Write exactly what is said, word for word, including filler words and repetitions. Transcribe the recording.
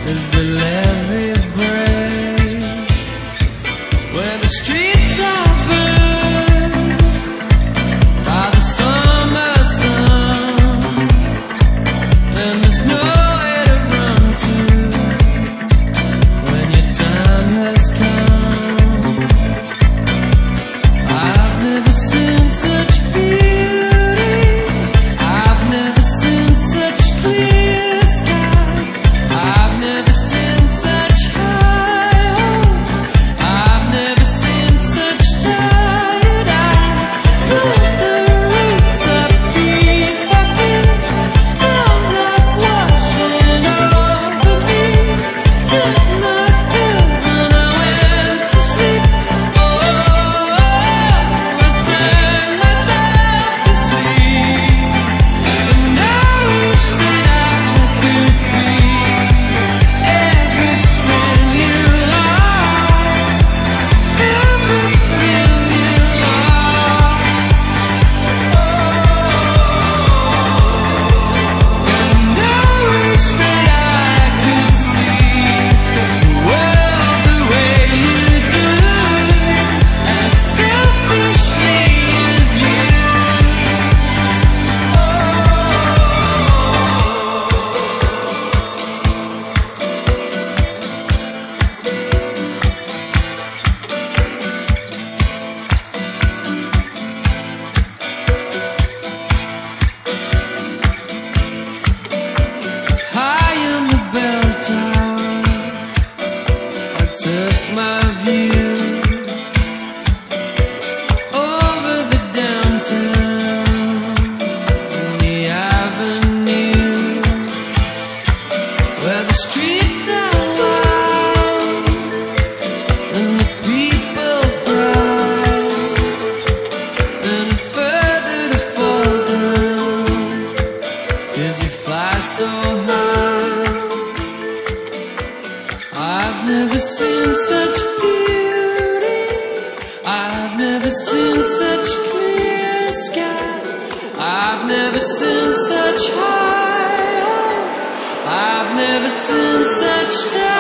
as the levee breaks, where the streets are burned by the summer sun, and there's nowhere to run to when your time has come. I've never seen such beauty, I've never seen such clear skies, I've never seen such high hopes, I've never seen such tired eyes. Put the roots of these buckets, felt life washing over me, took my pills and I went to sleep. Oh, I sang myself to sleep, and I wish that I could be everything you are, everything you are. And I wish that I could see the world the way you do, as selfishly as you. High in the bell tower, I took my view over the downtown to the avenue, where the streets are wide and the people thrive, and it's further to fall down, 'cause you fly so high. I've never seen such beauty, I've never seen such clear skies, I've never seen such high hopes, I've never seen such time.